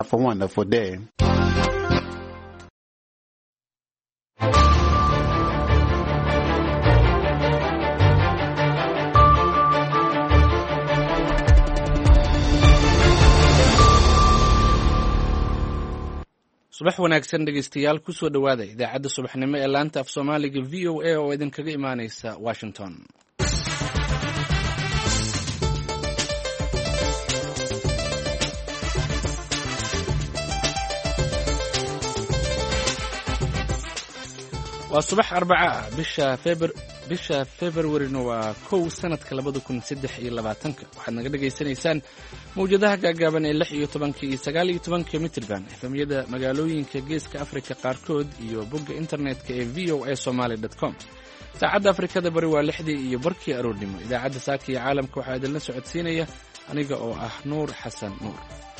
Have a wonderful day. subax wanaagsan dhegeystayaal kusoo dhowaada idaacadda subaxnimo ee laanta af soomaaliga v o a oo idinkaga imaaneysa washington. waa subax arbaca ah bisha februarina waa 1 sanadka 2023. waxaad naga dhegaysanaysaan mawjadaha gaagaaban ee 16 iyo 19 mitirban efemyada magaalooyinka geeska afrika qaarkood iyo bogga internetka ee voasomali.com. saacadda afrikada bari waa 6 iyo barkii aroornimo. idaacadda saaka iyo caalamka waxaa idinla socodsiinaya aniga oo ah nuur xasan nuur.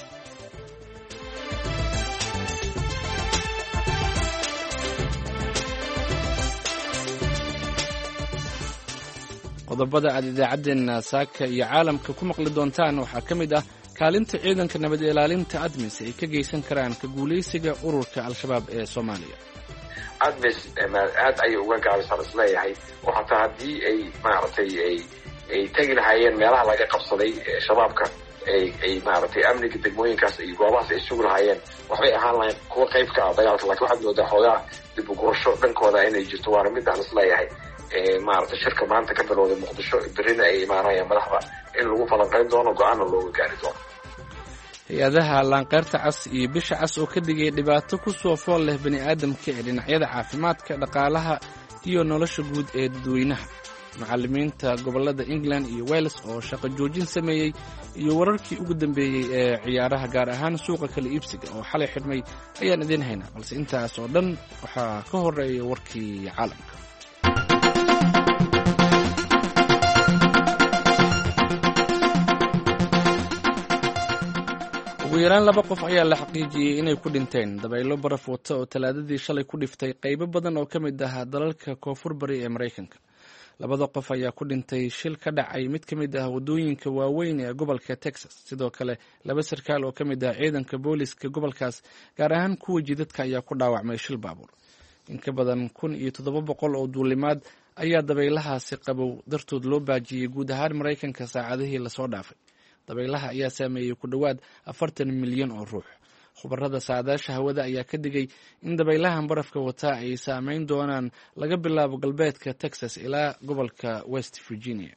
qodobada aad idaacaddeenna saaka iyo caalamka ku maqli doontaan waxaa ka mid ah kaalinta ciidanka nabad ilaalinta admis ay ka geysan karaan ka guulaysiga ururka al-shabaab ee soomaaliya. admis aad ayay uga gaabisaan isleeyahay oo hataa haddii ay maaragtay ay tegi lahaayeen meelaha laga qabsaday shabaabka ay maaragtay amniga degmooyinkaas iyo goobahaas ay sugi lahaayeen waxbay ahaan lahayn kuwa qayb ka ah dagaalka. laakiin waxaad moodaa xoogaa dib u gurasho dhankooda inay jirto. waana midaan isleeyahay maaragtay shirka maanta ka bilowday muqdisho berrina ay imaanayaan madaxda in lagu falanqayn doono go-aanna looga gaari doono. hay-adaha laanqeyrta cas iyo bisha cas oo ka dhigay dhibaato ku soo fool leh bani aadamka ee dhinacyada caafimaadka, dhaqaalaha iyo nolosha guud ee dadweynaha. macallimiinta gobollada England iyo Wales oo shaqo joojin sameeyey iyo wararkii ugu dambeeyey ee ciyaaraha gaar ahaan suuqa kala iibsiga oo xalay xidhmay ayaan idin haynaa, balse intaas oo dhan waxaa ka horeeya warkii caalamka. ugu yaraan 2 qof ayaa la xaqiijiyey inay ku dhinteen dabaylo baraf wata oo talaadadii shalay ku dhiftay qaybo badan oo ka mid ah dalalka koonfur bari ee Mareykanka. 2 qof ayaa ku dhintay shil ka dhacay mid ka mid ah wadooyinka waaweyn ee gobolka Texas. sidoo kale 2 sarkaal oo ka mid ah ciidanka booliska gobolkaas gaar ahaan kuwa jidadka ayaa ku dhaawacmay shil baabuur. in ka badan 1700 oo duulimaad ayaa dabaylahaasi qabow dartood loo baajiyey guud ahaan Mareykanka saacadihii lasoo dhaafay. dabaylaha ayaa saameeyey ku dhowaad 40 milyan oo ruux. khubarada saadaasha hawada ayaa ka digay in dabaylahan barafka wataa ay saameyn doonaan laga bilaabo galbeedka Texas ilaa gobolka West Virginia.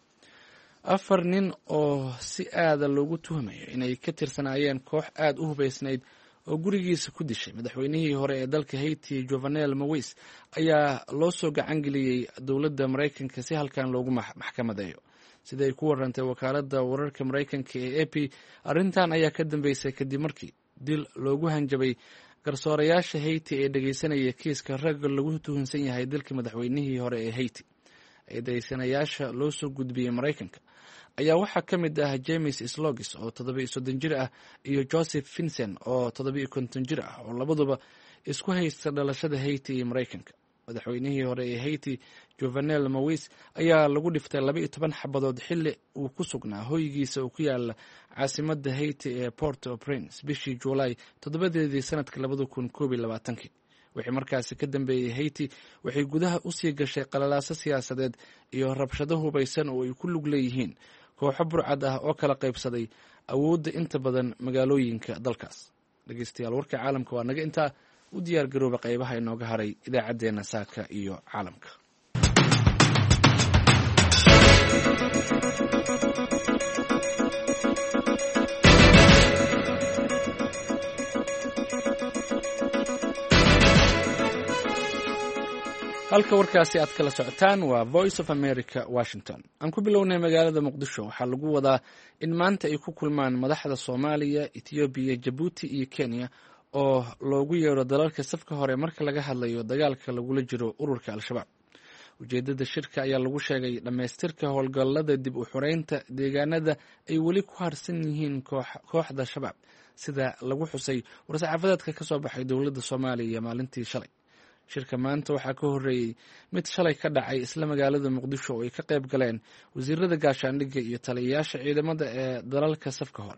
4 nin oo si aada loogu tuhmayo inay ka tirsanaayeen koox aad u hubaysnayd oo gurigiisa ku dishay madaxweynihii hore ee dalka Haiti Jovenel Moise ayaa loo soo gacan geliyey dowladda Mareykanka si halkan loogu maxkamadeeyo. sida ay ku warantay wakaaladda wararka Mareykanka ee AP, arrintan ayaa ka dambeysay kadib markii dil loogu hanjabay garsoorayaasha Haiti ee dhageysanaya kiiska ragga lagu tuhunsan yahay dilka madaxweynihii hore ee Haiti. eedeysanayaasha loo soo gudbiyey Mareykanka ayaa waxaa ka mid ah James Slogis oo 37 jir ah iyo Joseph Vincent oo 50 jir ah oo labaduba isku haysta dhalashada Haiti iyo Mareykanka. madaxweynihii hore ee Haiti Jovenel Moise ayaa lagu dhiftay 12 xabadood xilli uu ku sugnaa hoygiisa oo ku yaala caasimadda Haiti ee Port-au-Prince bishii July 7 sanadka 2021. wixii markaasi ka dambeeyey Haiti waxay gudaha u sii gashay qalalaaso siyaasadeed iyo rabshado hubaysan oo ay ku lug leeyihiin kooxo burcad ah oo kala qaybsaday awoodda inta badan magaalooyinka dalkaas. dhegeystayaal warka caalamka waa naga intaa. u diyaar garooba qaybaha inooga haray idaacaddeenna saaka iyo caalamka. halka warkaasi aad kala socotaan waa Voice of America, Washington. aan ku bilownay magaalada Muqdisho. waxaa lagu wadaa in maanta ay ku kulmaan madaxda Soomaaliya, Ethiopia, Djibouti iyo Kenya oo loogu yeero dalalka safka hore marka laga hadlayo dagaalka lagula jiro ururka al-shabaab. ujeedada shirka ayaa lagu sheegay dhammaystirka howlgallada dib u xoreynta deegaanada ay weli ku harsan yihiin kooxda shabaab, sida lagu xusay war-saxaafadeedka ka soo baxay dowladda Soomaaliya maalintii shalay. shirka maanta waxaa ka horreeyey mid shalay ka dhacay isla magaalada Muqdisho oo ay ka qayb galeen wasiirada gaashaandhigga iyo taliyayaasha ciidamada ee dalalka safka hore.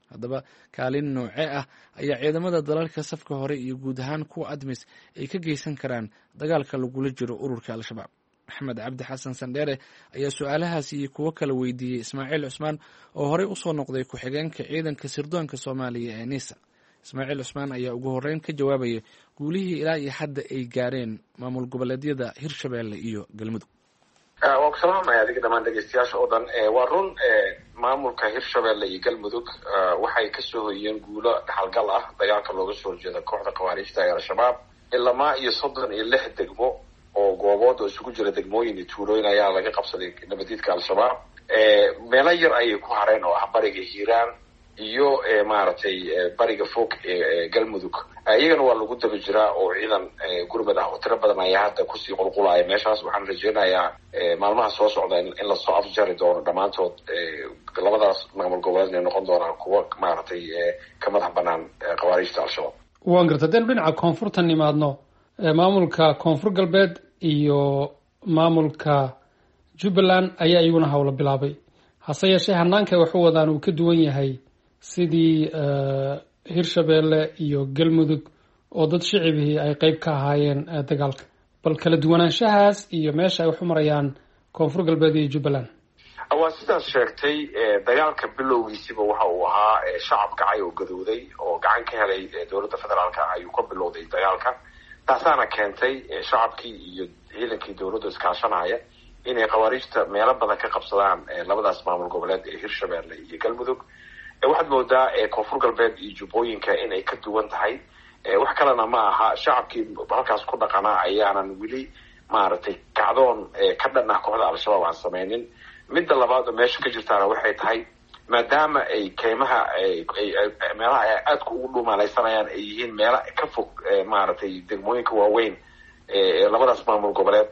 haddaba kaalin nooce ah ayaa ciidamada dalalka safka hore iyo guud ahaan kuwa admis ay ka geysan karaan dagaalka lagula jiro ururka al-shabaab? maxamed cabdi xasan sandheere ayaa su-aalahaas iyo kuwo kala weydiiyey ismaaciil cusmaan oo horey usoo noqday ku-xigeenka ciidanka sirdoonka soomaaliya ee nisa. ismaaciil cusmaan ayaa ugu horreyn ka jawaabaya guulihii ilaa iyo hadda ay gaareen maamul goboleedyada hirshabeelle iyo galmudug. waan ku salaamaya adiga dhammaan dhegeystayaasha oo dhan. waa run, maamulka hirshabeelle iyo galmudug waxay kasoo hoyeen guulo dhaxalgal ah dagaalka looga soo horjeeda kooxda khawaariijta ee al-shabaab. ilamaa iyo 36 degmo oo goobood oo isugu jira degmooyin iyo tuulooyin ayaa laga qabsaday nabadiidka al-shabaab. meelo yar ayay ku hareen oo ah bariga hiiraan iyo maaragtay bariga fog ee galmudug. iyagana waa lagu daba jiraa oo ciidan gurmad ah oo tiro badan ayaa hadda kusii qulqulaya meeshaas. waxaan rajeynayaa maalmaha soo socda in lasoo afjari doono dhammaantood. labadaas maamul goboleed inay noqon doonaan kuwo maaragtay ka madax banaan khawaariijta al-shabaab. waan garta hadaynu dhinaca koonfurta nimaadno, maamulka koonfur galbeed iyo maamulka jubbaland ayaa iyaguna howlo bilaabay. hase yeeshee hanaanka wax u wadaan uu ka duwan yahay sidii hirshabeelle iyo galmudug oo dad shicibihii ay qeyb ka ahaayeen dagaalka. bal kala duwanaanshahaas iyo meesha ay wax u marayaan koonfur galbeed iyo jubbaland. waa sidaas sheegtay, dagaalka bilowgiisiba waxa uu ahaa shacab kacay oo gadooday oo gacan ka helay dowladda federaalka ayuu ka bilowday dagaalka. taasaana keentay shacabkii iyo ciidankii dowladda iskaashanaya inay khawaariijta meelo badan ka qabsadaan labadaas maamul goboleed ee hirshabeelle iyo galmudug. waxaad moodaa koonfur galbeed iyo jubbooyinka inay ka duwan tahay. wax kalena ma aha, shacabkii halkaas ku dhaqanaa ayaanan weli maaragtay kacdoon ka dhan ah kooxda al-shabaab aan sameynin. midda labaad oo meesha ka jirtaana waxay tahay maadaama ay keymaha meelaha ay aadka ugu dhuumaalaysanayaan ay yihiin meela ka fog maaragtay degmooyinka waaweyn labadaas maamul goboleed.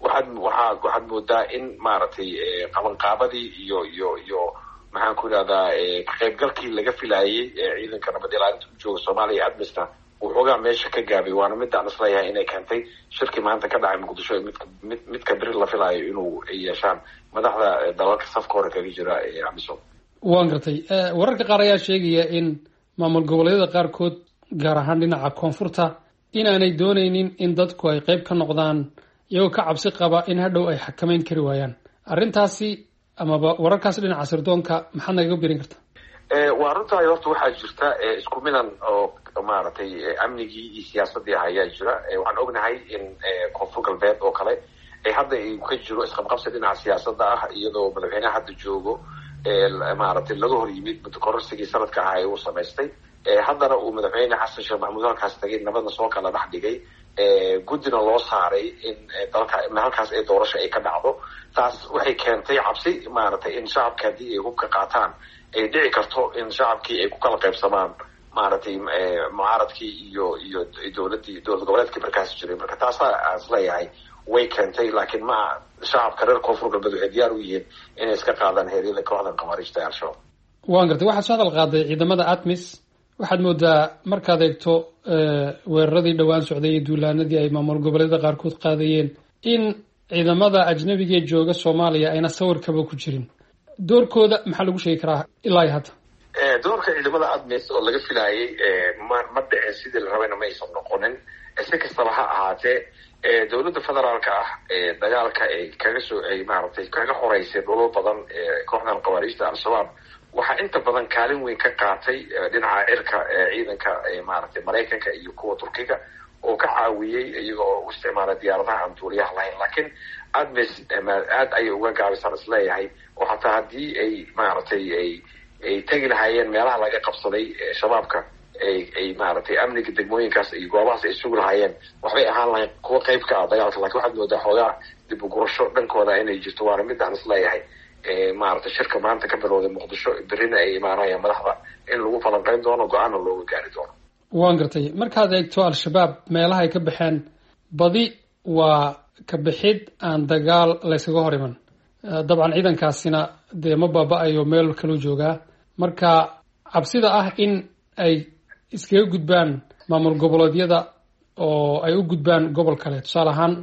waxaad moodaa in maaragtay qabanqaabadii iyo maxaan ku idhahdaa ka qaybgalkii laga filayay ciidanka nabad ilaalinta u jooga soomaaliya admisna wuxoogaa meesha ka gaabay. waana midaan isleeyahay inay keentay shirkii maanta ka dhacay muqdisho midka beri la filayo inuu ay yeeshaan madaxda dalalka safka hore kaga jira ee amisom. waan gartay, wararka qaar ayaa sheegaya in maamul goboleedyada qaarkood gaar ahaan dhinaca koonfurta inaanay dooneynin in dadku ay qeyb ka noqdaan iyagoo ka cabsi qaba in hadhow ay xakameyn kari waayaan. arrintaasi amaba wararkaas dhinaca sirdoonka maxaad nagaga birin karta? waa runtahay, horta waxaa jirta isku midan oo maaragtay amnigii iyo siyaasadii ah ayaa jira. waxaan ognahay in koonfur galbeed oo kale hadda ka jiro isqabqabsi dhinaca siyaasada ah, iyadoo madaxweyneha hadda joogo maaragtay laga hor yimid kororsigii sanadka ahaa ee uu samaystay. haddana uu madaxweyne xasan sheekh maxamuud halkaas tagay, nabadna soo kala dhex dhigay, guddina loo saaray in halkaas ay doorasho ay ka dhacdo. taas waxay keentay cabsi maaragtay in shacabka haddii ay hubka qaataan ay dhici karto in shacabkii ay ku kala qaybsamaan maaragtay mucaaradkii iyo dowlad goboleedkii markaas jiray. marka taasa aan isleeyahay way keentay, laakiin ma shacabka reer koonfur galbeed waxay diyaar u yihiin inay iska qaadaan heeryada kooxdan khawaariijta ee al-shabaab. waan gartay, waxaad soo hadal qaaday ciidamada admis. waxaad moodaa markaad eegto weeraradii dhowaan socday iyo duulaanadii ay maamul goboleedyada qaarkood qaadayeen in ciidamada ajnabiga ee jooga soomaaliya ayna sawirkaba ku jirin. doorkooda maxaa lagu sheegi karaa ilaa hadda? doorka ciidamada admis oo laga filayay ma dhicin sidii la rabayna ma aysan noqonin. si kastaba ha ahaatee dowladda federaalka ah dagaalka ay maaragtay kaga horeysay dhulal badan kooxdan khawaariijta al-shabaab waxaa inta badan kaalin weyn ka qaatay dhinaca cirka ciidanka maaragtay maraykanka iyo kuwa turkiga oo ka caawiyey iyagoo u isticmaala diyaaradaha aan duuliyaha lahayn. laakiin admis aad ayay uga gaabisaan isleeyahay, oo hataa haddii ay maaragtay ay tegi lahaayeen meelaha laga qabsaday shabaabka ay maaragtay amniga degmooyinkaas iyo goobahaas ay sugi lahaayeen waxbay ahaan lahayn kuwa qayb ka ah dagaalka. lakin waxaad moodaa xoogaa dib u gurasho dhankooda inay jirto. waana midaan isleeyahay maaragtay shirka maanta ka bilowday muqdisho berina ay imaanayaan madaxda in lagu falanqeyn doono, go-aana looga gaari doono. waan gartay, markaad eegto al-shabaab meelaha ay ka baxeen badi waa ka bixid aan dagaal laysaga hor iman. dabcan ciidankaasina dee ma baaba-ayo meel kaluu joogaa. marka cabsida ah in ay iskaga gudbaan maamul goboleedyada oo ay u gudbaan gobol kale, tusaale ahaan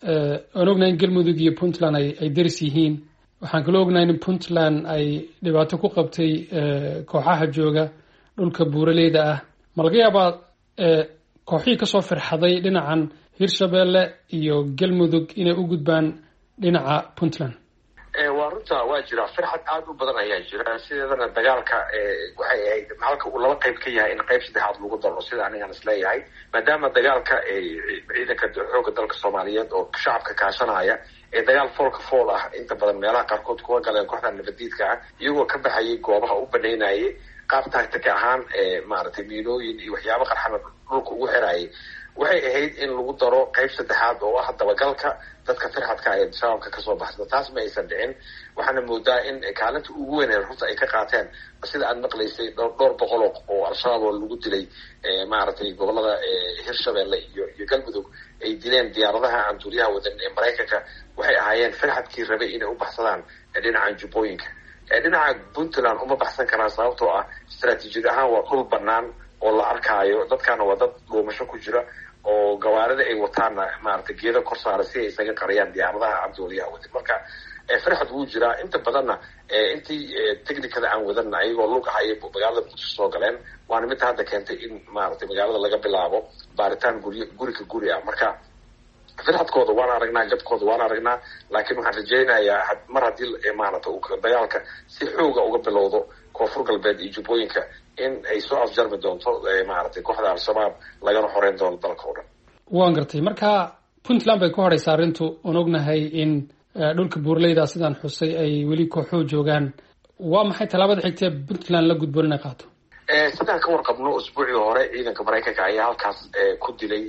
aan ognahay in galmudug iyo puntland ay deris yihiin. waxaan kaloo ognahay in puntland ay dhibaato ku qabtay kooxaha jooga dhulka buuraleyda ah ma laga yaabaa kooxihii kasoo firxaday dhinacan hirshabelle iyo galmudug inay u gudbaan dhinaca puntland? waa runta waa jira firxad aada u badan ayaa jira. sideedana dagaalka waxay ahayd halka uu laba qayb ka yahay in qayb saddexaad lagu daro, sida anigaan isleeyahay, maadaama dagaalka ciidanka xooga dalka soomaaliyeed oo shacabka kaashanaya ee dagaal foolka fool ah inta badan meelaha qaarkood kuwa galeen kooxda nabadiidka ah iyagoo ka baxayay goobaha u banaynayay qaab taagtika ahaan maaragtay miinooyin iyo waxyaaba qarxana dhulka ugu xirayay. waxay ahayd in lagu daro qayb saddexaad oo ah dabagalka dadka firxadka ee shabaabka kasoo baxsada. taas ma aysan dhicin. waxaana moodaa in kaalinta ugu weyn runta ay ka qaateen sida aad maqlaysay dhowr boqol oo al-shabaab oo lagu dilay maaragtay gobolada hirshabelle iyo galmudug ay dileen diyaaradaha aan duuliyaha wadan ee maraykanka. waxay ahaayeen firxadkii rabay inay u baxsadaan dhinacan jubbooyinka. dhinaca puntland uma baxsan karaan sababtoo ah istaraatiijiyad ahaan waa dhul banaan oo la arkaayo, dadkaana waa dad dhuumasho ku jira oo gawaarida ay wataanna maaragtay geedo kor saara si ay isaga qariyaan diyaaradaha aan duuliyaha wadin. marka firxad wuu jiraa. inta badanna intii technicada aan wadanna ayagoo lug ahayay magaalada muqdisho soo galeen, waana midda hadda keentay in maaragtay magaalada laga bilaabo baaritaan guri ka guri ah. marka firxadkooda waan aragnaa, jabkooda waan aragnaa, laakiin waxaan rajaynayaa mar haddii maaragtay dagaalka si xooga uga bilowdo koonfur galbeed iyo jubbooyinka in ay soo afjarmi doonto maaragtay kooxda al-shabaab lagana xoreyn doono dalka oo dhan. waan gartay. marka puntland bay ku horeysa arrintu. oon ognahay in dhulka buuraleyda sidaan xusay ay weli kooxuhu joogaan. waa maxay tallaabada xigtee puntland la gudboon inay qaato? sidaan ka warqabno usbuucii hore ciidanka maraykanka ayaa halkaas ku dilay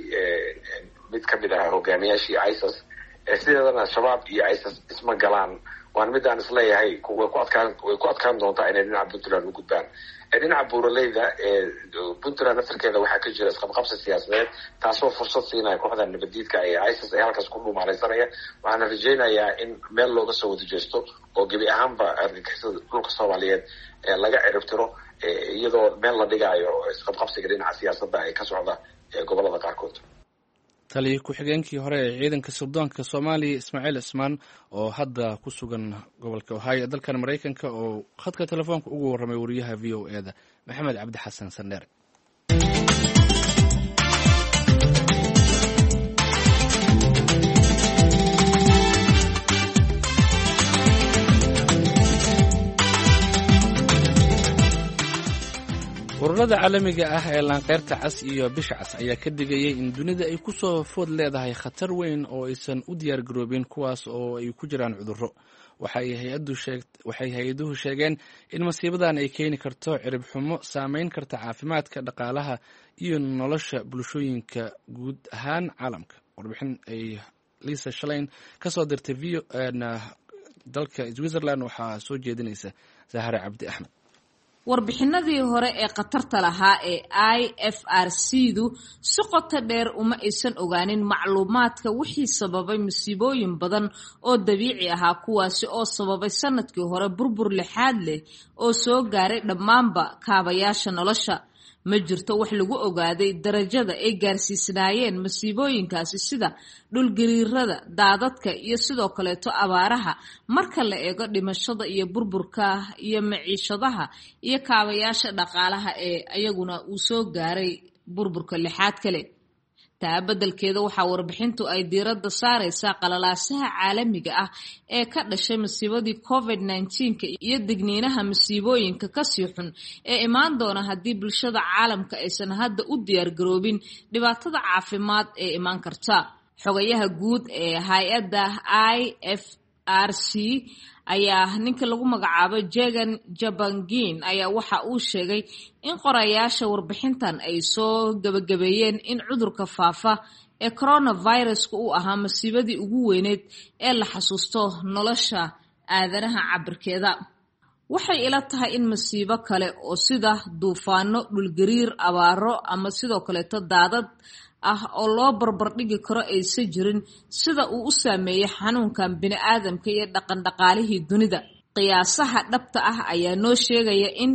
mid kamid ah hogaamiyaashii isis. sideedana shabaab iyo isis isma galaan. waan midaan isleeyahay way ku adkaan doontaa inay dhinaca puntland u gudbaan. dhinaca buuraleyda puntland naftarkeeda waxaa ka jira isqabqabsi siyaasadeed taasoo fursad siinaya kooxda nabadiidka ee isis ee halkaas ku dhumaalaysanaya. waxaana rajaynayaa in meel looga soo wada jeesto oo gebi ahaanba argagixisada dhulka soomaaliyeed laga ciribtiro iyadoo meel la dhigaayo isqabqabsiga dhinaca siyaasadda ay ka socda gobolada qaarkood. taliya ku-xigeenkii hore ee ciidanka sirdoonka soomaaliya ismaaciil cismaan oo hadda ku sugan gobolka ohio ee dalkan maraykanka oo khadka telefoonka ugu warramay wariyaha v o e da maxamed cabdi xasan sandheere. ururada caalamiga ah ee laanqeyrta cas iyo bisha cas ayaa ka digayay in dunida ay ku soo food leedahay khatar weyn oo aysan u diyaar garoobin, kuwaas oo ay ku jiraan cudurro. waxay hay-aduhu sheegeen in masiibadan ay keeni karto cirib xumo, saameyn karta caafimaadka, dhaqaalaha iyo nolosha bulshooyinka guud ahaan caalamka. warbixin ay liisa shalayn ka soo dirtay dalka switzerland waxaa soo jeedinaysa zahare cabdi axmed. warbixinadii hore ee khatarta lahaa ee IFRC-du si qoto dheer uma aysan ogaanin macluumaadka wixii sababay masiibooyin badan oo dabiici ahaa, kuwaasi oo sababay sanadkii hore burbur lixaad leh oo soo gaaray dhammaanba kaabayaasha nolosha. ma jirto wax lagu ogaaday darajada ay gaarsiisnaayeen masiibooyinkaasi sida dhulgariirada, daadadka iyo sidoo kaleeto abaaraha marka la eego dhimashada iyo burburka iyo maciishadaha iyo kaabayaasha dhaqaalaha ee ayaguna uu soo gaaray burburka lixaad kale. taa beddelkeeda waxaa warbixintu ay diiradda saaraysaa qalalaasaha caalamiga ah ee ka dhashay masiibadii COVID-19 iyo digniinaha masiibooyinka kasii xun ee imaan doona haddii bulshada caalamka aysan hadda u diyaargaroobin dhibaatada caafimaad ee imaan karta. xogayaha guud ee hay-adda IFRC ayaa ninka lagu magacaabo Jegan Jabangin ayaa waxa uu sheegay in qorayaasha warbixintan ay soo gabagabeeyeen in cudurka faafa ee coronavirus-ka uu ahaa masiibadii ugu weyneed ee la xasuusto nolosha aadanaha cabirkeeda. waxay ila tahay in masiibo kale oo sida duufaano, dhulgariir, abaaro ama sidoo kaleeto daadad ah oo loo barbardhigi karo aysan jirin sida uu u saameeyey xanuunkan bini'aadamka iyo dhaqandhaqaalihii dunida. qiyaasaha dhabta ah ayaa noo sheegaya in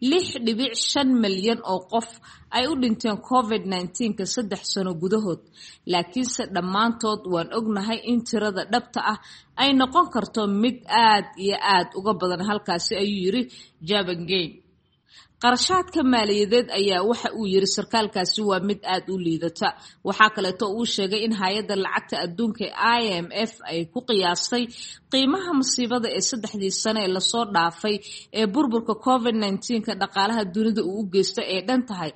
6.5 milyan oo qof ay u dhinteen COVID-19 3 sano gudahood, laakiinse dhammaantood waan ognahay in tirada dhabta ah ay noqon karto mid aad iyo aad uga badan halkaasi, ayuu yiri Jabangin. qarashaadka maaliyadeed ayaa waxa uu yiri sarkaalkaasi waa mid aad u liidata. waxaa kaleeto uu sheegay in hay-adda lacagta adduunka IMF ay ku qiyaastay qiimaha masiibada ee 3 sano ee lasoo dhaafay ee burburka COVID-19 ka dhaqaalaha dunida uu u geysto ee dhan tahay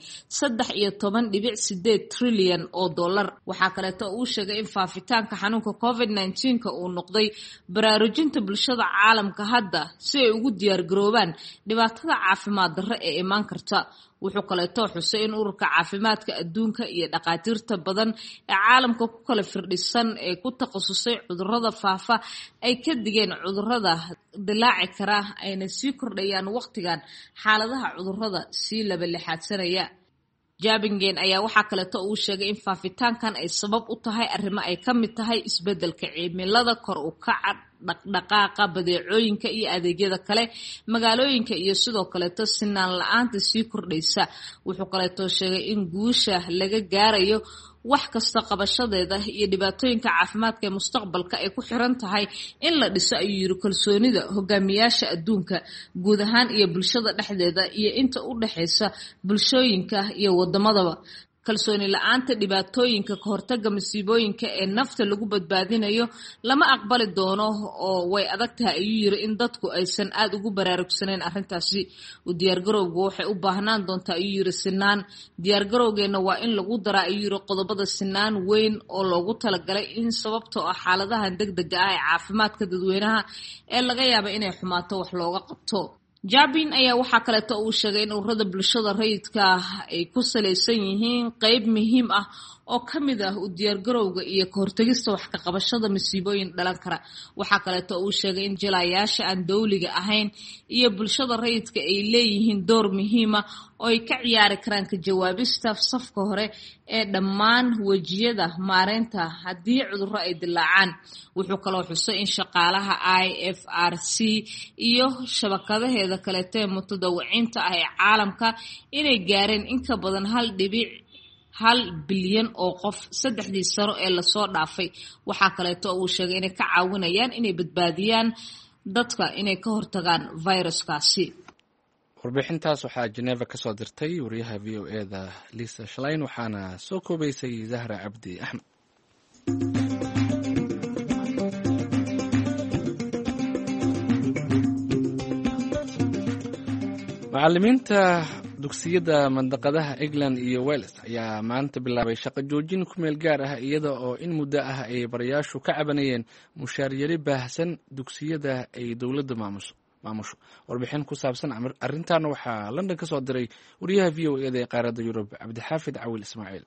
13.8 trilyan oo dollar. waxaa kaleeto uu sheegay in faafitaanka xanuunka COVID-19 uu noqday baraarujinta bulshada caalamka hadda si ay ugu diyaar garoobaan dhibaatada caafimaad darro ee imaan karta. wuxuu kaleeto xusay in ururka caafimaadka adduunka iyo dhaqaatiirta badan ee caalamka ku kala firdhisan ee ku takhasusay cudurrada faafa ay ka digeen cudurrada dilaaci kara ayna sii kordhayaan waqtigan xaaladaha cudurrada sii labalixaadsanaya. Jabingen ayaa waxaa kaleeto uu sheegay in faafitaankan ay sabab u tahay arrimo ay ka mid tahay isbeddelka cimilada, kor u kaca dhaqdhaqaaqa badeecooyinka iyo adeegyada kale magaalooyinka iyo sidoo kaleeto sinaan la-aanta sii kordhaysa. wuxuu kaleeto sheegay in guusha laga gaarayo wax kasta qabashadeeda iyo dhibaatooyinka caafimaadka ee mustaqbalka ay ku xiran tahay in la dhiso ayuu yiri kalsoonida hogaamiyaasha adduunka guud ahaan iyo bulshada dhexdeeda iyo inta u dhaxaysa bulshooyinka iyo wadamadaba. kalsooni la-aanta dhibaatooyinka ka hortaga masiibooyinka ee nafta lagu badbaadinayo lama aqbali doono oo way adag tahay ayuu yiri in dadku aysan aad ugu baraarugsaneyn arrintaasi. u diyaargarowgu waxay u baahnaan doontaa ayuu yiri sinaan. diyaargarowgeena waa in lagu daraa ayuu yiri qodobada sinaan weyn oo loogu talagalay in sababtoo ah xaaladahan degdega ah ee caafimaadka dadweynaha ee laga yaaba inay xumaato wax looga qabto. Jabin ayaa waxaa kaleeto uu sheegay in ururada bulshada rayidka ay ku salaysan yihiin qayb muhiim ah oo ka mid ah u diyaargarowga iyo ka hortagista wax ka qabashada masiibooyin dhalan kara. waxaa kaleeto uu sheegay in jilayaasha aan dowliga ahayn iyo bulshada rayidka ay leeyihiin door muhiim ah oo ay ka ciyaari karaan ka jawaabista safka hore ee dhammaan wejiyada maareynta haddii cudurro ay dilaacaan. wuxuu kaloo xusay in shaqaalaha IFRC iyo shabakadaheeda kaleeto ee mutadawiciinta ah ee caalamka inay gaareen in ka badan 1 bilyan oo qof 3 sano ee lasoo dhaafay. waxaa kaleeto uu sheegay inay ka caawinayaan inay badbaadiyaan dadka inay ka hortagaan viruskaasi. warbixintaas waxaa Geneva ka soo dirtay wariyaha VOA-da Lisa Schlein waxaana soo koobaysay Zahra Cabdi Axmed. macallimiinta dugsiyada mandaqadaha England iyo Wales ayaa maanta bilaabay shaqo joojin ku meel gaar ah iyada oo in muddo ah ay barayaashu ka cabanayeen mushaar yari baahsan dugsiyada ay dowladda maamusho. warbixin ku saabsan arrintan waxaa London ka soo diray wariyaha VOA-da ee qaaradda Yurub Cabdixaafid Cawil Ismaaciil.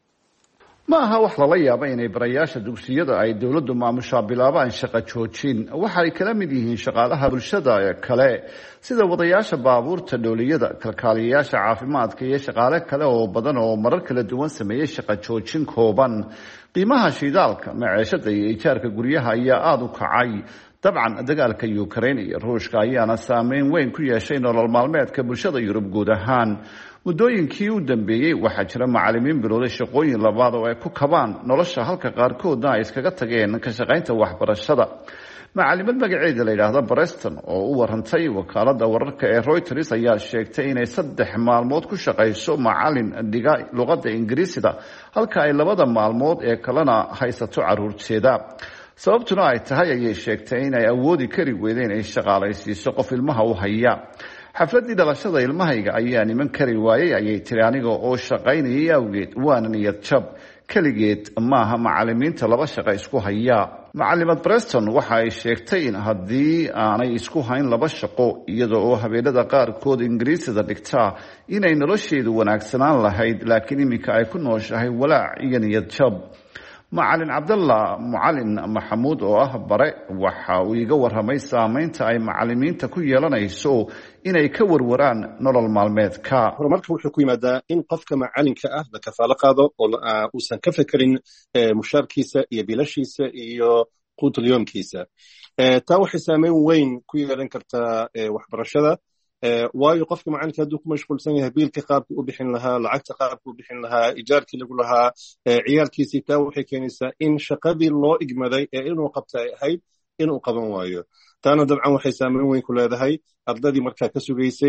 ma aha wax lala yaabo inay barayaasha dugsiyada ay dowladdu maamushaa bilaabaan shaqo joojin. waxa ay kala mid yihiin shaqaalaha bulshada kale sida wadayaasha baabuurta, dhooliyada, kalkaaliyayaasha caafimaadka iyo shaqaale kale oo badan oo marar kala duwan sameeyey shaqo joojin kooban. qiimaha shidaalka, maciishada iyo ijaarka guryaha ayaa aada u kacay. dabcan dagaalka Ukraine iyo Ruushka ayaana saameyn weyn ku yeeshay nolol maalmeedka bulshada Yurub guud ahaan. muddooyinkii u dambeeyey waxaa jira macallimiin bilowday shaqooyin labaad oo ay ku kabaan nolosha halka qaarkoodna ay iskaga tageen ka shaqaynta waxbarashada. macallimad magaceeda la yidhaahdo Preston oo u warantay wakaaladda wararka ee Reuters ayaa sheegtay inay 3 maalmood ku shaqayso macallin dhiga luqadda Ingiriisida halka ay 2 maalmood ee kalena haysato caruurteeda. sababtuna ay tahay ayay sheegtay inay awoodi kari weydeen inay shaqaalaysiiso qof ilmaha u haya. xafladii dhalashada ilmahayga ayaa niman kari waayey ayay tiri aniga oo shaqaynayay awgeed waana niyad jab. keligeed maaha macallimiinta 2 shaqo isku haya. macallimad Preston waxa ay sheegtay in haddii aanay isku hayn 2 shaqo iyada oo habeenada qaarkood Ingiriisida dhigtaa inay nolosheedu wanaagsanaan lahayd laakiin iminka ay ku nooshahay walaac iyo niyad jab. macallin Cabdalla Mucallin Maxamuud oo ah bare waxa uu iga warramay saameynta ay macallimiinta ku yeelanayso inay ka warwaraan nolol maalmeedka. horumarka wuxuu ku yimaadaa in qofka macallinka ah la kafaalo qaado oo uusan ka fekerin mushaarkiisa iyo biilashiisa iyo quutul yoomkiisa. taa waxay saameyn weyn ku yeelan kartaa waxbarashada. waayo qofka macalinka hadduu ku mashquulsan yahay biilka qaabka u bixin lahaa, lacagta qaabka u bixin lahaa, ijaarkii lagu lahaa, ciyaalkiisii, taa waxay keenaysaa in shaqadii loo igmaday ee inuu qabta ay ahayd inuu qaban waayo. taana dabcan waxay saameyn weyn ku leedahay ardadii markaa ka sugaysay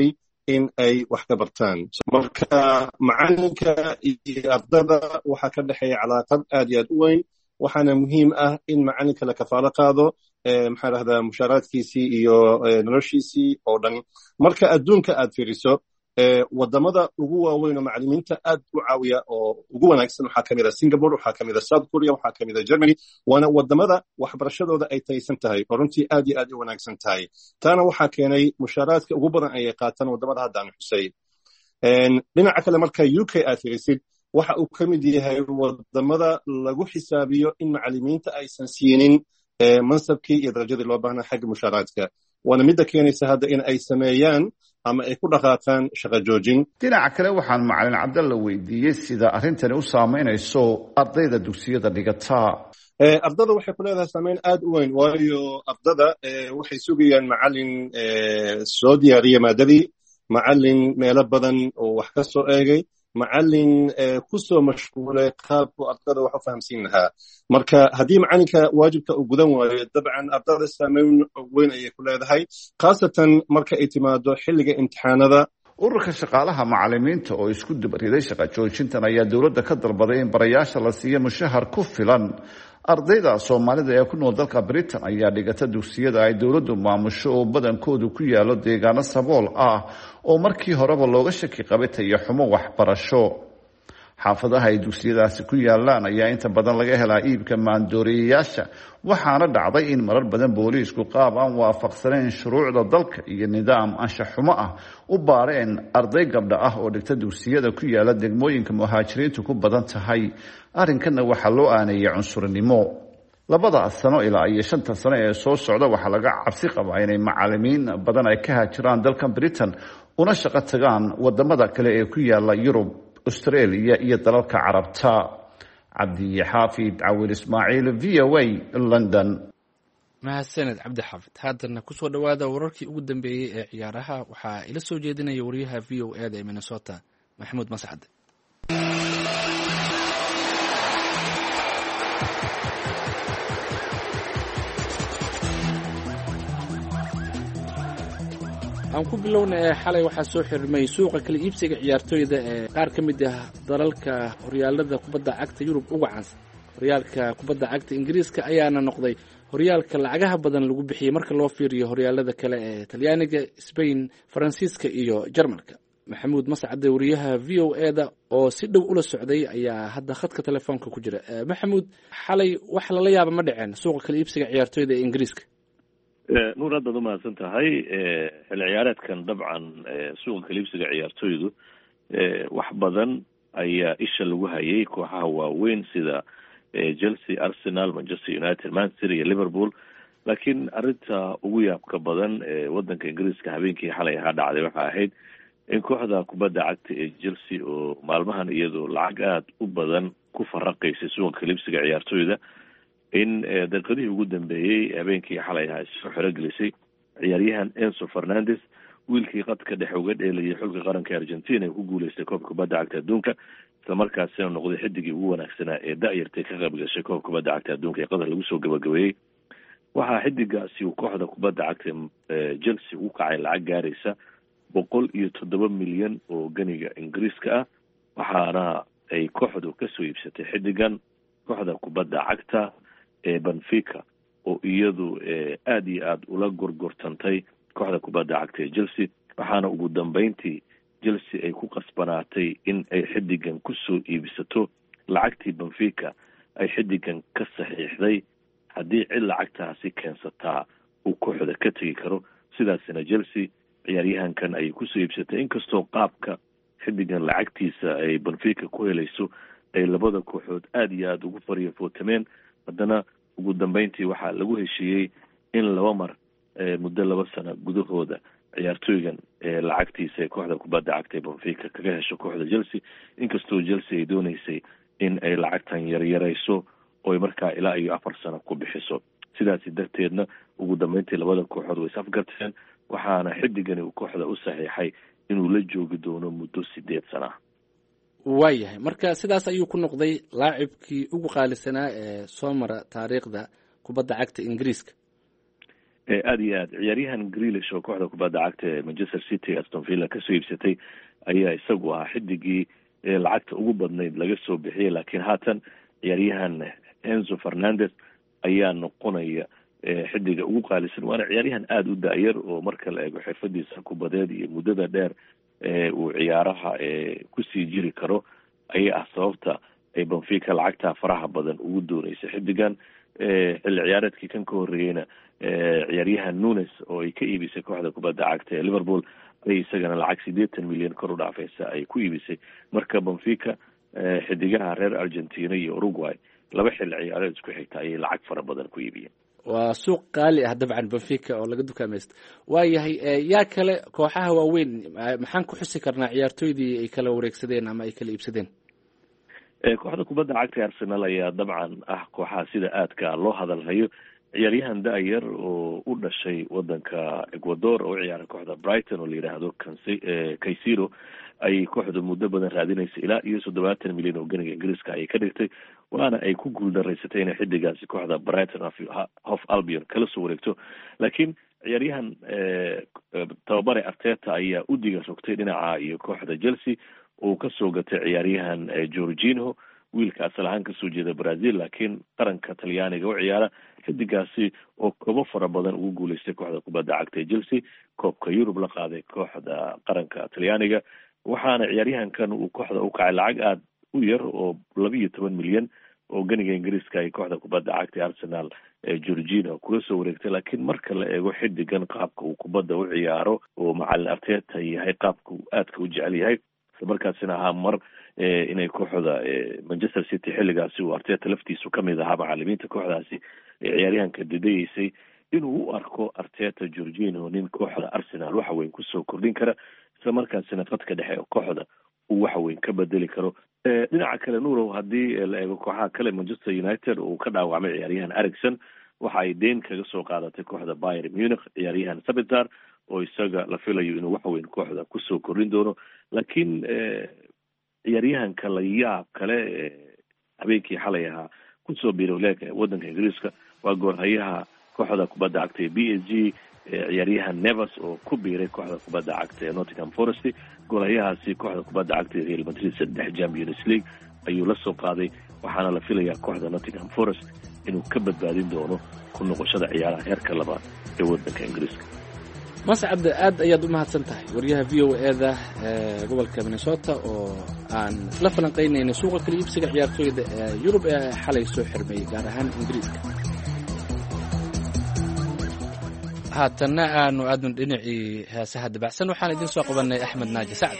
in ay wax ka bartaan. Marka macalinka iyo ardada waxaa ka dhexeeya calaaqad aad iyo aad u weyn, waxaana muhiim ah in macalinka la kafaalo qaado maxaa dhahdaa mushaaraadkiisii iyo noloshiisii oo dhan. Marka adduunka aad fiiriso wadamada ugu waaweyn oo macalimiinta aad u caawiya oo ugu wanaagsan waxaa kamid a Singapore, waxaa kamid a South Korea, waxaa kamid a Germany, waana wadamada waxbarashadooda ay taysan tahay oo runtii aad iyo aad u wanaagsan tahay. taana waxaa keenay mushaaraadka ugu badan ayay qaataan wadamada hadda aan xusay. dhinaca kale marka UK aad fiirisid waxa uu ka mid yahay wadamada lagu xisaabiyo in macalimiinta aysan siinin mansabkii iyo darajadii loo baahnaa xagga mushaaraadka, waana midda keenaysa hadda in ay sameeyaan ama ay ku dhaqaaqaan shaqo joojin. dhinaca kale waxaan macalin cabdalla weydiiyey sida arrintani u saamaynayso ardayda dugsiyada dhigataa. ardada waxay ku leedahay saameyn aad u weyn, waayo ardada waxay sugayaan macalin soo diyaariya maadadii, macalin meelo badan oo wax ka soo eegay, macalin ku soo mashquulay qaabku ardada wax u fahamsiin lahaa. marka haddii macalinka waajibka uu gudan waayo dabcan ardada saameyn weyn ayay ku leedahay, khaasatan marka ay timaado xilliga imtixaanada. ururka shaqaalaha macalimiinta oo isku dubariday shaqo joojintan ayaa dowladda ka dalbaday in barayaasha la siiyo mushahar ku filan. ardayda soomaalida ee ku nool dalka Britain ayaa dhigata dugsiyada ay dowladdu maamusho oo badankoodu ku yaalo deegaano sabool ah oo markii horeba looga shaki qabay tayo xumo waxbarasho. xaafadaha ay dugsiyadaasi ku yaalaan ayaa inta badan laga helaa iibka maandooriyayaasha, waxaana dhacday in marar badan booliisku qaab aan waafaqsanayn shuruucda dalka iyo nidaam anshax xumo ah u baareen arday gabdha ah oo dhigta dugsiyada ku yaala degmooyinka muhaajiriintu ku badan tahay. arrinkanna waxaa loo aaneeyay cunsurnimo. 2 sano ilaa iyo 5 sano ee soo socda waxaa laga cabsi qabaa inay macalimiin badan ay ka haajiraan dalkan Britain una shaqo tagaan wadamada kale ee ku yaala Yurub, Australia iyo dalalka Carabta. Cabdi Xaafid Cawil Ismaaciil, VOA, London. mahadsaned cabdi xaafid. haddana kusoo dhawaada wararkii ugu dambeeyey ee ciyaaraha. waxaa ila soo jeedinaya wariyaha VOA da ee Minnesota, Maxamuud Mascade. aan ku bilowna xalay waxaa soo xirmay suuqa kala iibsiga ciyaartooyda ee qaar ka mid ah dalalka horyaalada kubadda cagta Yurub ugu caansan. horyaalka kubadda cagta Ingiriiska ayaana noqday horyaalka lacagaha badan lagu bixiyay marka loo fiiriyo horyaalada kale ee Talyaaniga, Spain, Faransiiska iyo Jarmalka. Maxamuud Mascade, wariyaha VOA da oo si dhow ula socday, ayaa hadda khadka telefoonka ku jira. Maxamuud, xalay wax lala yaaba ma dhaceen suuqa kala iibsiga ciyaartooyda ee Ingiriiska? nuur aad baad umahadsan tahay. xilli ciyaareedkan dabcan suuqa kala iibsiga ciyaartooydu wax badan ayaa isha lagu hayay kooxaha waaweyn sida Chelsea, Arsenal, Manchester United, Manchester iyo Liverpool. laakiin arinta ugu yaabka badan wadanka Ingiriiska habeenkii xalay ahaa dhacday waxaa ahayd in kooxda kubadda cagta ee Chelsea oo maalmahan iyadoo lacag aad u badan ku faraqaysay suuqa kala iibsiga ciyaartooyda in daqiiqadihii ugu dambeeyey habeenkii xalay ahaa soo xorogelisay ciyaaryahan Enzo Fernandez, wiilkii qadka dhexe uga dheelayay xulka qaranka Argentina ee ku guuleystay koobka kubadda cagta adduunka, isla markaasina noqday xidigii ugu wanaagsanaa ee da'yartay ka qayb gashay koobka kubadda cagta adduunka ee qatar lagu soo gabagabeeyey. waxaa xidigaasi uu kooxda kubadda cagta Chelsea u kacay lacag gaaraysa 107 milyan oo ganiga Ingiriiska ah, waxaana ay kooxdu ka soo iibsatay xidigan kooxda kubadda cagta ee Benfica oo iyadu aad iyo aad ula gorgortantay kooxda kubadda cagta ee Chelsea, waxaana ugu dambeyntii Chelsea ay ku qasbanaatay in ay xidigan ku soo iibsato lacagtii Benfica ay xidigan ka saxiixday haddii cid lacagtaasi keensataa uu kooxda ka tegi karo. sidaasina Chelsea ciyaaryahankan ay ku soo iibsatay, inkastoo qaabka xidigan lacagtiisa ay Benfica ku helayso ay labada kooxood aad iyo aad ugu fariifootameen, haddana ugu dambeyntii waxaa lagu heshiiyey in 2 mar muddo 2 sano gudahooda ciyaartooygan lacagtiisa ee kooxda kubadda cagta ee Benfica kaga hesho kooxda Chelsea, inkastoo Chelsea ay dooneysay in ay lacagtan yaryarayso oo markaa ilaa iyo 4 sano ku bixiso. sidaasi darteedna ugu dambeyntii labada kooxood way safgarteen, waxaana xidigani uu kooxda u saxiixay inuu la joogi doono muddo 8 sano. waayahay, marka sidaas ayuu ku noqday laacibkii ugu qaalisanaa ee soo mara taariikhda kubadda cagta Ingiriiska. aada iyo aad ciyaaryahan greelish oo kooxda kubadda cagta ee manchester city aston villa kasoo iibsatay ayaa isagu ahaa xidigii lacagta ugu badnayd laga soo bixiyay, laakiin haatan ciyaaryahan enzo fernandez ayaa noqonaya xidiga ugu qaalisan. waana ciyaaryahan aada u da-yar oo marka la eego xirfadiisa kubadeed iyo muddada dheer uu ciyaaraha kusii jiri karo ayaa ah sababta ay benfica lacagta faraha badan ugu doonaysa xidigan. xilli ciyaareedkii kan ka horreeyeyna ciyaaryahan nunes oo ay ka iibisay kooxda kubadda cagta ee liverpool ay isagana lacag 80 milyan kor u dhaafaysa ay ku iibisay. marka benfica xidigaha reer argentina iyo uruguay laba xilli ciyaareed isku xigta ayay lacag fara badan ku iibiyeen. waa suuq qaali ah dabcan benfica oo laga dukaamaysto. waayahay yaa kale kooxaha waaweyn maxaan ku xusi karnaa ciyaartooydii ay kala wareegsadeen ama ay kala iibsadeen? kooxda kubadda cagta arsenal ayaa dabcan ah kooxaha sida aadka loo hadalhayo. ciyaaryahan da-yar oo u dhashay wadanka ecuador oo u ciyaara kooxda brighton oo la yidhaahdo kaysiro ay kooxda muddo badan raadinaysa ilaa iyo 70 milyan oo ganiga ingiriiska ayay ka dhigtay, waana ay ku guuldaraysatay inay xidigaasi kooxda brighton of albion kala soo wareegto. laakiin ciyaaryahan tababare arteta ayaa u diga rogtay dhinaca iyo kooxda chelsea uu kasoo gatay ciyaaryahan Jorginho, wiilka asal ahaan kasoo jeeda Brazil laakiin qaranka Talyaaniga u ciyaara. xidigaasi oo koobo fara badan ugu guuleystay kooxda kubadda cagta ee Chelsea, koobka Yurub la qaaday kooxda qaranka Talyaaniga, waxaana ciyaaryahankan uu kooxda u kacay lacag aad u yar oo 12 milyan oo ganiga ingiriiska ay kooxda kubadda cagta ee Arsenal Jorginho kula soo wareegtay. laakiin marka la eego xidigan qaabka uu kubadda u ciyaaro oo macallin Arteta yahay qaabka uu aadka u jecel yahay, markaasina ahaa mar inay kooxda Manchester City xilligaasi uu Arteta laftiisu kamid ahaa macallimiinta kooxdaasi ciyaaryahanka didaysay inuu u arko Arteta Jorginho nin kooxda Arsenal waxa weyn kusoo kordhin kara, isla markaasina qadka dhexe kooxda uu waxa weyn ka bedeli karo. dhinaca kale nuurow haddii la eego kooxaha kale Manchester United uu ka dhaawacmay ciyaaryahan Eriksen, waxa ay deen kaga soo qaadatay kooxda Bayern Munich ciyaaryahan Sabitzer oo isaga la filayo inuu waxa weyn kooxda kusoo kordhin doono. laakiin ciyaaryahanka la yaab kale habeenkii xalay ahaa kusoo biiray leeka wadanka ingiriiska waa goolhayaha kooxda kubadda cagta ee PSG ciyaaryahan Neves oo ku biiray kooxda kubadda cagta ee Nottingham Forest. goolhayahaasi kooxda kubadda cagta ee Real Madrid 3 Champions League ayuu la soo qaaday, waxaana la filayaa kooxda Nottingham Forest inuu ka badbaadin doono ku noqoshada ciyaaraha heerka labaad ee wadanka ingiriiska. mascad aad ayaad u mahadsan tahay wariyaha VOA-da gobolka Minnesota oo aan isla falanqeynaynay suuqa kala iibsiga ciyaartooyda ee Yurub ee xalay soo xirmay gaar ahaan Ingiriiska. haatanna aanu aadun dhinacii heesaha dabacsan waxaan idin soo qabanay Axmed Naaji Sacad.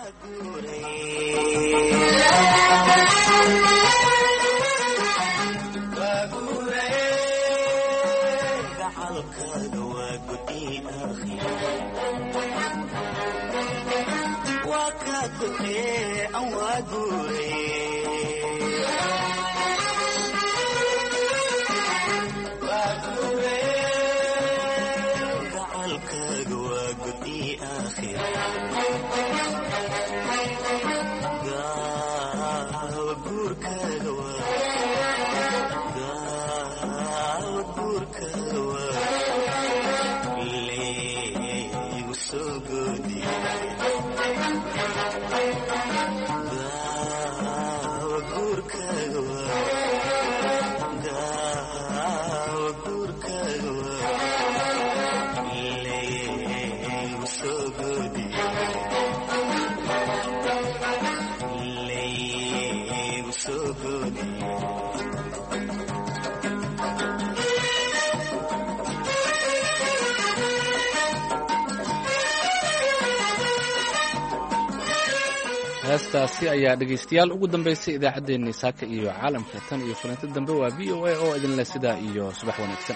heestaasi ayaa dhegaystayaal ugu dambaysay idaacaddeenii saaka iyo caalamka tan iyo filinta dambe waa VOA oo idinleh sidaa iyo subax wanaagsan.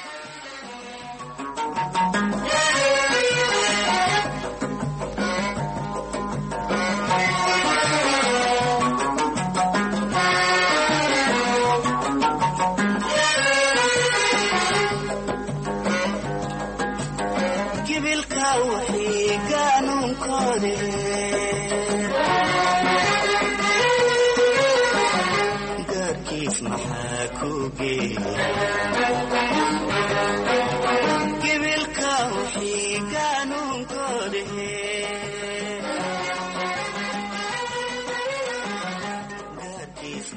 maxaa ku geeyay